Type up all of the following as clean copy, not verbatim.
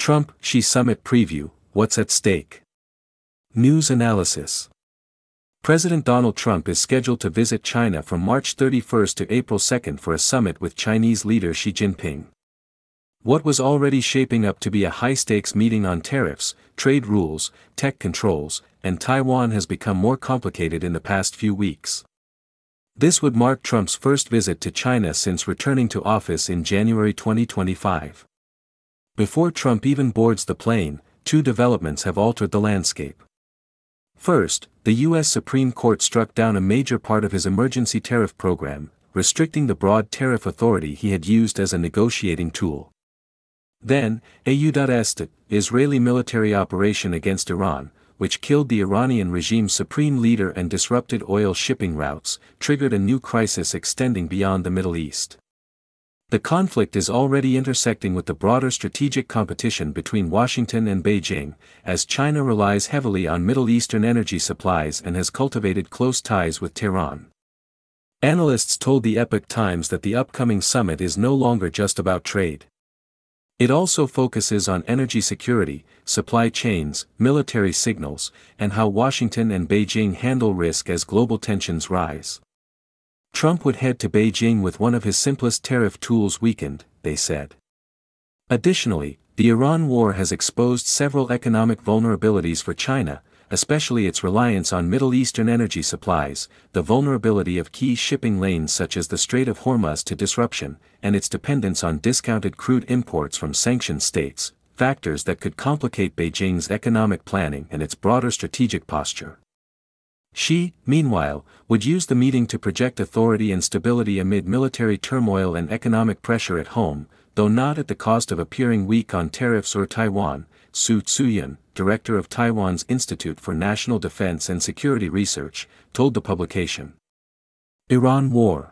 Trump-Xi summit preview, what's at stake? News analysis. President Donald Trump is scheduled to visit China from March 31 to April 2 for a summit with Chinese leader Xi Jinping. What was already shaping up to be a high-stakes meeting on tariffs, trade rules, tech controls, and Taiwan has become more complicated in the past few weeks. This would mark Trump's first visit to China since returning to office in January 2025. Before Trump even boards the plane, two developments have altered the landscape. First, the U.S. Supreme Court struck down a major part of his emergency tariff program, restricting the broad tariff authority he had used as a negotiating tool. Then, the Israeli military operation against Iran, which killed the Iranian regime's supreme leader and disrupted oil shipping routes, triggered a new crisis extending beyond the Middle East. The conflict is already intersecting with the broader strategic competition between Washington and Beijing, as China relies heavily on Middle Eastern energy supplies and has cultivated close ties with Tehran. Analysts told the Epoch Times that the upcoming summit is no longer just about trade. It also focuses on energy security, supply chains, military signals, and how Washington and Beijing handle risk as global tensions rise. Trump would head to Beijing with one of his simplest tariff tools weakened, they said. Additionally, the Iran war has exposed several economic vulnerabilities for China, especially its reliance on Middle Eastern energy supplies, the vulnerability of key shipping lanes such as the Strait of Hormuz to disruption, and its dependence on discounted crude imports from sanctioned states, factors that could complicate Beijing's economic planning and its broader strategic posture. Xi, meanwhile, would use the meeting to project authority and stability amid military turmoil and economic pressure at home, though not at the cost of appearing weak on tariffs or Taiwan, Su Tsuyun, director of Taiwan's Institute for National Defense and Security Research, told the publication. Iran War.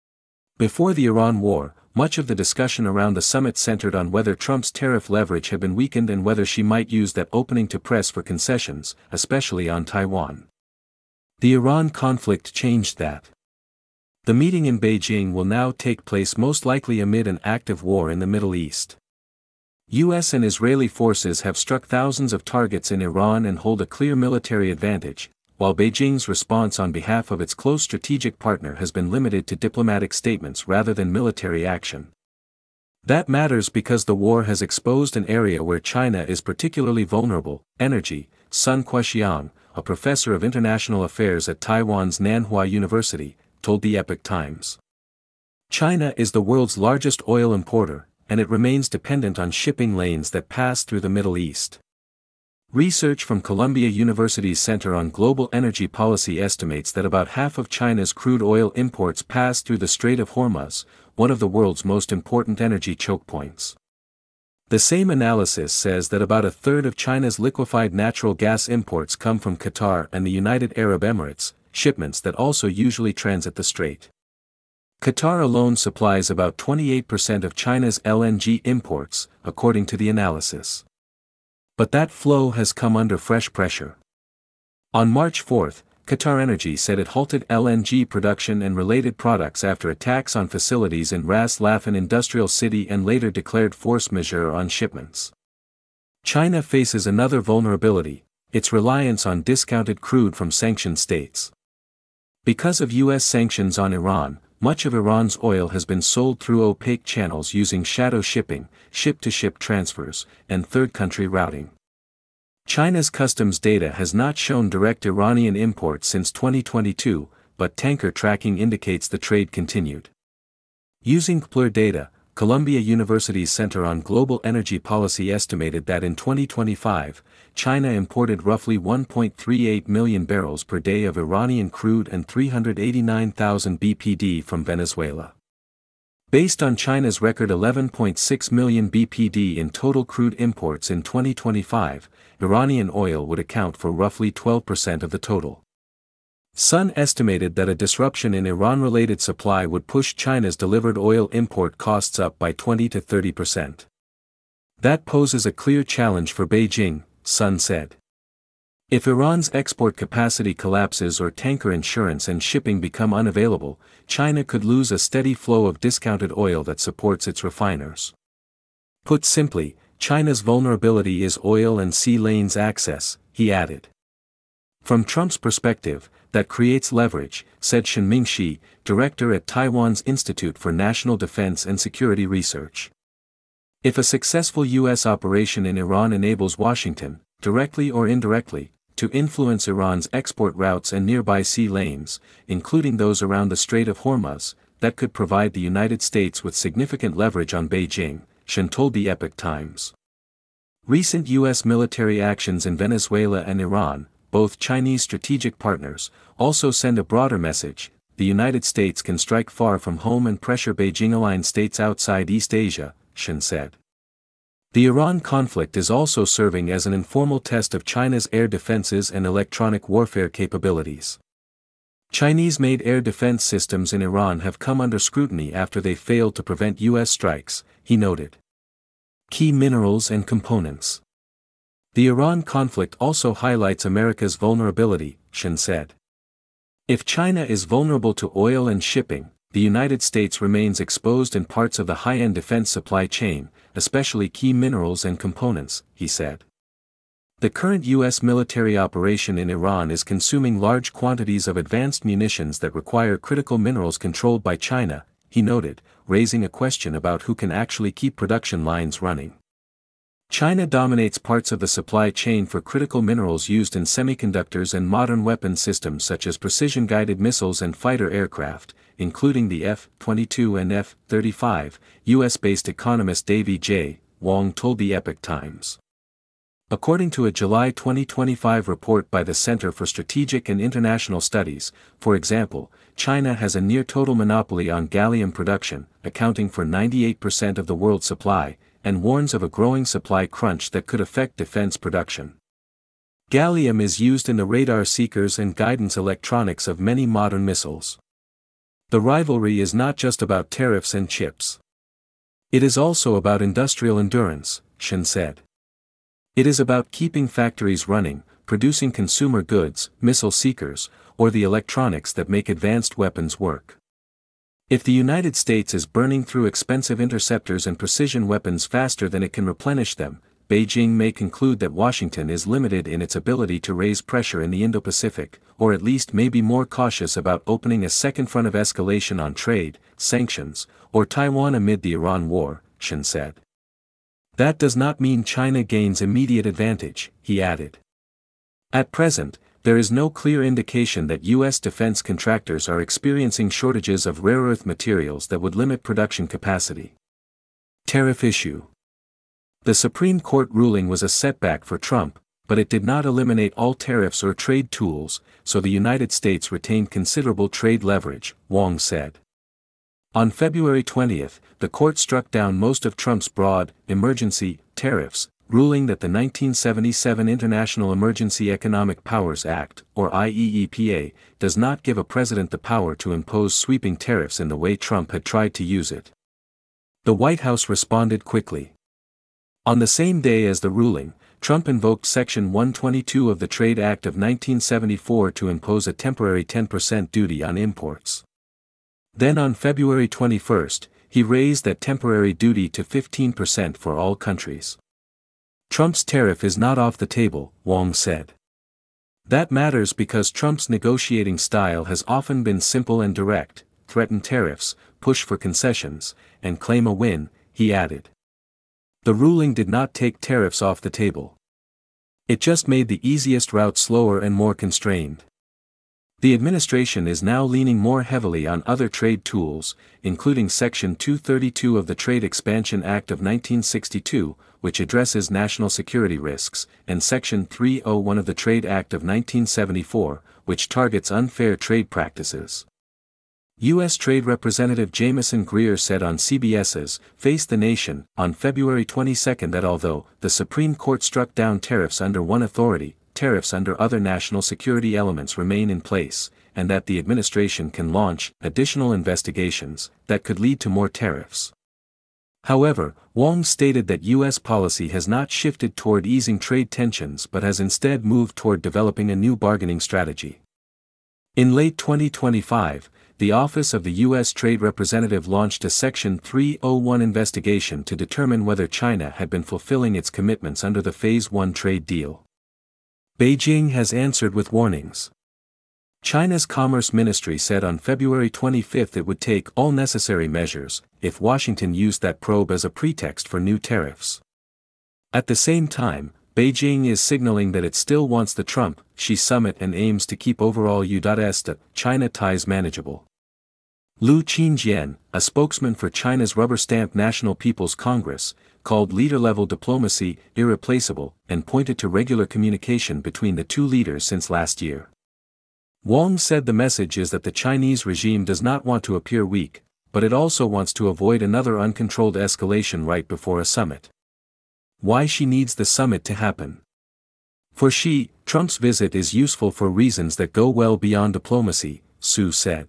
Before the Iran war, much of the discussion around the summit centered on whether Trump's tariff leverage had been weakened and whether Xi might use that opening to press for concessions, especially on Taiwan. The Iran conflict changed that. The meeting in Beijing will now take place most likely amid an active war in the Middle East. U.S. and Israeli forces have struck thousands of targets in Iran and hold a clear military advantage, while Beijing's response on behalf of its close strategic partner has been limited to diplomatic statements rather than military action. That matters because the war has exposed an area where China is particularly vulnerable: energy, Sun Quaxiang, a professor of international affairs at Taiwan's Nanhua University, told the Epoch Times. China is the world's largest oil importer, and it remains dependent on shipping lanes that pass through the Middle East. Research from Columbia University's Center on Global Energy Policy estimates that about half of China's crude oil imports pass through the Strait of Hormuz, one of the world's most important energy choke points. The same analysis says that about a third of China's liquefied natural gas imports come from Qatar and the United Arab Emirates, shipments that also usually transit the strait. Qatar alone supplies about 28% of China's LNG imports, according to the analysis. But that flow has come under fresh pressure. On March 4, Qatar Energy said it halted LNG production and related products after attacks on facilities in Ras Laffan Industrial City and later declared force majeure on shipments. China faces another vulnerability: its reliance on discounted crude from sanctioned states. Because of U.S. sanctions on Iran, much of Iran's oil has been sold through opaque channels using shadow shipping, ship-to-ship transfers, and third-country routing. China's customs data has not shown direct Iranian imports since 2022, but tanker tracking indicates the trade continued. Using CPLR data, Columbia University's Center on Global Energy Policy estimated that in 2025, China imported roughly 1.38 million barrels per day of Iranian crude and 389,000 BPD from Venezuela. Based on China's record 11.6 million BPD in total crude imports in 2025, Iranian oil would account for roughly 12% of the total. Sun estimated that a disruption in Iran-related supply would push China's delivered oil import costs up by 20 to 30%. That poses a clear challenge for Beijing, Sun said. If Iran's export capacity collapses or tanker insurance and shipping become unavailable, China could lose a steady flow of discounted oil that supports its refiners. Put simply, China's vulnerability is oil and sea lanes access, he added. From Trump's perspective, that creates leverage, said Shenming Shi, director at Taiwan's Institute for National Defense and Security Research. If a successful U.S. operation in Iran enables Washington, directly or indirectly, to influence Iran's export routes and nearby sea lanes, including those around the Strait of Hormuz, that could provide the United States with significant leverage on Beijing, Shen told the Epoch Times. Recent U.S. military actions in Venezuela and Iran, both Chinese strategic partners, also send a broader message: the United States can strike far from home and pressure Beijing-aligned states outside East Asia, Shen said. The Iran conflict is also serving as an informal test of China's air defenses and electronic warfare capabilities. Chinese-made air defense systems in Iran have come under scrutiny after they failed to prevent U.S. strikes, he noted. Key minerals and components. The Iran conflict also highlights America's vulnerability, Shen said. If China is vulnerable to oil and shipping, the United States remains exposed in parts of the high-end defense supply chain, especially key minerals and components, he said. The current U.S. military operation in Iran is consuming large quantities of advanced munitions that require critical minerals controlled by China, he noted, raising a question about who can actually keep production lines running. China dominates parts of the supply chain for critical minerals used in semiconductors and modern weapon systems such as precision-guided missiles and fighter aircraft, including the F-22 and F-35, U.S.-based economist Davey J. Wong told the Epoch Times. According to a July 2025 report by the Center for Strategic and International Studies, for example, China has a near-total monopoly on gallium production, accounting for 98% of the world's supply, and warns of a growing supply crunch that could affect defense production. Gallium is used in the radar seekers and guidance electronics of many modern missiles. The rivalry is not just about tariffs and chips. It is also about industrial endurance, Shen said. It is about keeping factories running, producing consumer goods, missile seekers, or the electronics that make advanced weapons work. If the United States is burning through expensive interceptors and precision weapons faster than it can replenish them, Beijing may conclude that Washington is limited in its ability to raise pressure in the Indo-Pacific, or at least may be more cautious about opening a second front of escalation on trade, sanctions, or Taiwan amid the Iran war, Shen said. That does not mean China gains immediate advantage, he added. At present, there is no clear indication that U.S. defense contractors are experiencing shortages of rare earth materials that would limit production capacity. Tariff issue. The Supreme Court ruling was a setback for Trump, but it did not eliminate all tariffs or trade tools, so the United States retained considerable trade leverage, Wong said. On February 20, the court struck down most of Trump's broad, emergency, tariffs, ruling that the 1977 International Emergency Economic Powers Act, or IEEPA, does not give a president the power to impose sweeping tariffs in the way Trump had tried to use it. The White House responded quickly. On the same day as the ruling, Trump invoked Section 122 of the Trade Act of 1974 to impose a temporary 10% duty on imports. Then on February 21, he raised that temporary duty to 15% for all countries. Trump's tariff is not off the table, Wong said. That matters because Trump's negotiating style has often been simple and direct: threaten tariffs, push for concessions, and claim a win, he added. The ruling did not take tariffs off the table. It just made the easiest route slower and more constrained. The administration is now leaning more heavily on other trade tools, including Section 232 of the Trade Expansion Act of 1962, which addresses national security risks, and Section 301 of the Trade Act of 1974, which targets unfair trade practices. U.S. Trade Representative Jamieson Greer said on CBS's Face the Nation on February 22 that although the Supreme Court struck down tariffs under one authority, tariffs under other national security elements remain in place, and that the administration can launch additional investigations that could lead to more tariffs. However, Wong stated that U.S. policy has not shifted toward easing trade tensions but has instead moved toward developing a new bargaining strategy. In late 2025, the Office of the U.S. Trade Representative launched a Section 301 investigation to determine whether China had been fulfilling its commitments under the Phase 1 trade deal. Beijing has answered with warnings. China's Commerce Ministry said on February 25 it would take all necessary measures if Washington used that probe as a pretext for new tariffs. At the same time, Beijing is signaling that it still wants the Trump-Xi summit and aims to keep overall U.S.-China ties manageable. Lu Qingjian, a spokesman for China's rubber-stamped National People's Congress, called leader-level diplomacy irreplaceable and pointed to regular communication between the two leaders since last year. Wang said the message is that the Chinese regime does not want to appear weak, but it also wants to avoid another uncontrolled escalation right before a summit. Why she needs the summit to happen. For Xi, Trump's visit is useful for reasons that go well beyond diplomacy, Su said.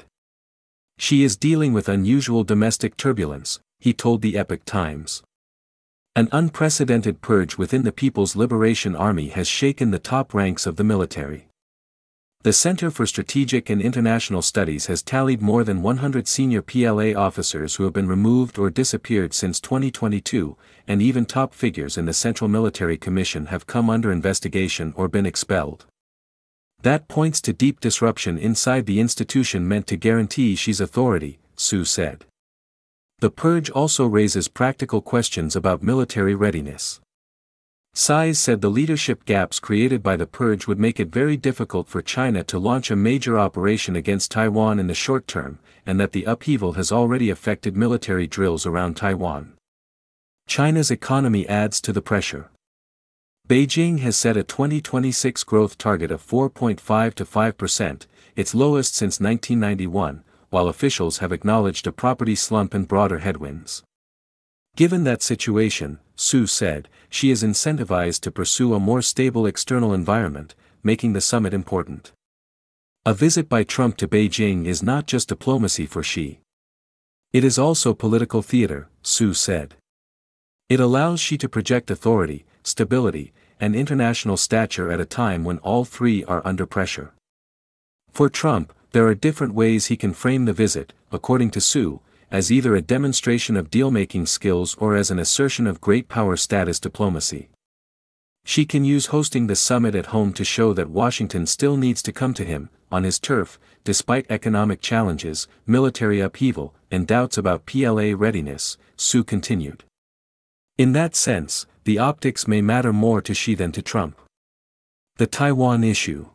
She is dealing with unusual domestic turbulence, he told the Epoch Times. An unprecedented purge within the People's Liberation Army has shaken the top ranks of the military. The Center for Strategic and International Studies has tallied more than 100 senior PLA officers who have been removed or disappeared since 2022, and even top figures in the Central Military Commission have come under investigation or been expelled. That points to deep disruption inside the institution meant to guarantee Xi's authority, Su said. The purge also raises practical questions about military readiness. Tsai said the leadership gaps created by the purge would make it very difficult for China to launch a major operation against Taiwan in the short term, and that the upheaval has already affected military drills around Taiwan. China's economy adds to the pressure. Beijing has set a 2026 growth target of 4.5 to 5%, its lowest since 1991, while officials have acknowledged a property slump and broader headwinds. Given that situation, Su said, she is incentivized to pursue a more stable external environment, making the summit important. A visit by Trump to Beijing is not just diplomacy for Xi. It is also political theater, Su said. It allows Xi to project authority, stability, and international stature at a time when all three are under pressure. For Trump, there are different ways he can frame the visit, according to Su, as either a demonstration of deal-making skills or as an assertion of great power status diplomacy. Xi can use hosting the summit at home to show that Washington still needs to come to him, on his turf, despite economic challenges, military upheaval, and doubts about PLA readiness, Su continued. In that sense, the optics may matter more to Xi than to Trump. The Taiwan issue.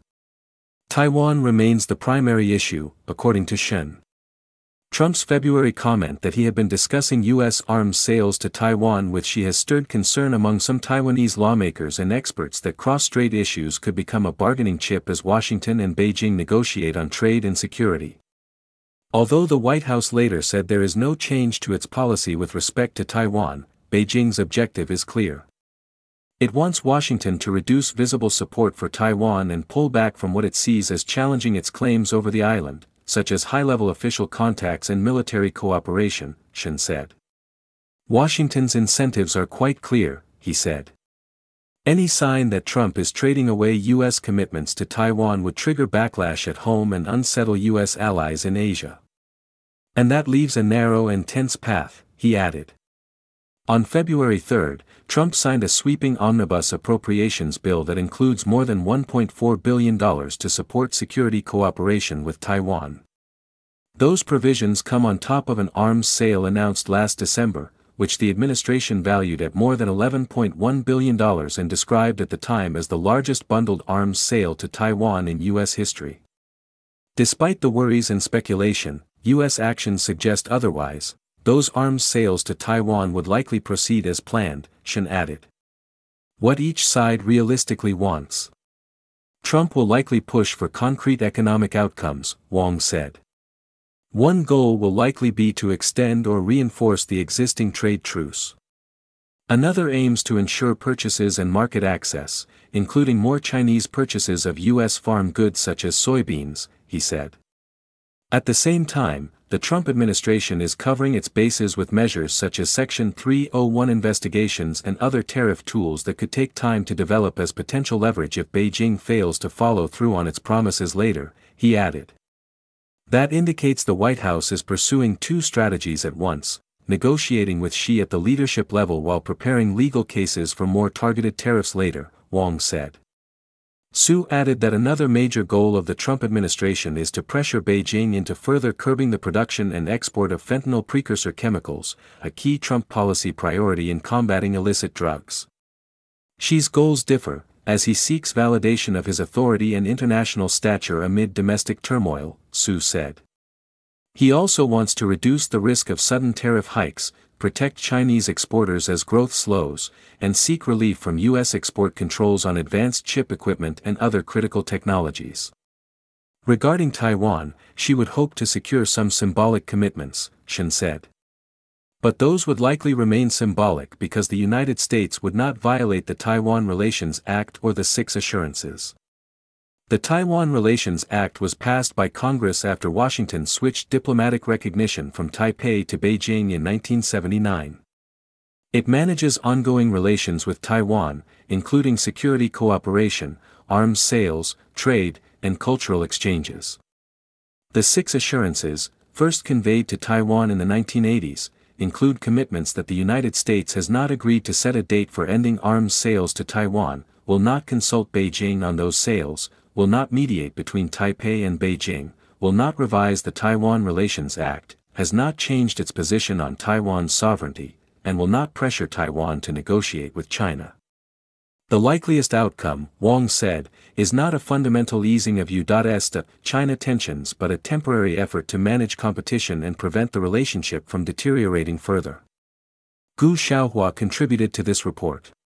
Taiwan remains the primary issue, according to Shen. Trump's February comment that he had been discussing U.S. arms sales to Taiwan with Xi has stirred concern among some Taiwanese lawmakers and experts that cross-strait issues could become a bargaining chip as Washington and Beijing negotiate on trade and security. Although the White House later said there is no change to its policy with respect to Taiwan, Beijing's objective is clear. It wants Washington to reduce visible support for Taiwan and pull back from what it sees as challenging its claims over the island, such as high-level official contacts and military cooperation, Shen said. Washington's incentives are quite clear, he said. Any sign that Trump is trading away U.S. commitments to Taiwan would trigger backlash at home and unsettle U.S. allies in Asia. And that leaves a narrow and tense path, he added. On February 3, Trump signed a sweeping omnibus appropriations bill that includes more than $1.4 billion to support security cooperation with Taiwan. Those provisions come on top of an arms sale announced last December, which the administration valued at more than $11.1 billion and described at the time as the largest bundled arms sale to Taiwan in U.S. history. Despite the worries and speculation, U.S. actions suggest otherwise. Those arms sales to Taiwan would likely proceed as planned, Shen added. What each side realistically wants. Trump will likely push for concrete economic outcomes, Wang said. One goal will likely be to extend or reinforce the existing trade truce. Another aims to ensure purchases and market access, including more Chinese purchases of U.S. farm goods such as soybeans, he said. At the same time, the Trump administration is covering its bases with measures such as Section 301 investigations and other tariff tools that could take time to develop as potential leverage if Beijing fails to follow through on its promises later, he added. That indicates the White House is pursuing two strategies at once, negotiating with Xi at the leadership level while preparing legal cases for more targeted tariffs later, Wang said. Su added that another major goal of the Trump administration is to pressure Beijing into further curbing the production and export of fentanyl precursor chemicals, a key Trump policy priority in combating illicit drugs. Xi's goals differ, as he seeks validation of his authority and international stature amid domestic turmoil, Su said. He also wants to reduce the risk of sudden tariff hikes, protect Chinese exporters as growth slows, and seek relief from U.S. export controls on advanced chip equipment and other critical technologies. Regarding Taiwan, Xi would hope to secure some symbolic commitments, Shen said. But those would likely remain symbolic because the United States would not violate the Taiwan Relations Act or the Six Assurances. The Taiwan Relations Act was passed by Congress after Washington switched diplomatic recognition from Taipei to Beijing in 1979. It manages ongoing relations with Taiwan, including security cooperation, arms sales, trade, and cultural exchanges. The Six Assurances, first conveyed to Taiwan in the 1980s, include commitments that the United States has not agreed to set a date for ending arms sales to Taiwan, will not consult Beijing on those sales, will not mediate between Taipei and Beijing, will not revise the Taiwan Relations Act, has not changed its position on Taiwan's sovereignty, and will not pressure Taiwan to negotiate with China. The likeliest outcome, Wang said, is not a fundamental easing of U.S.-China tensions but a temporary effort to manage competition and prevent the relationship from deteriorating further. Gu Xiaohua contributed to this report.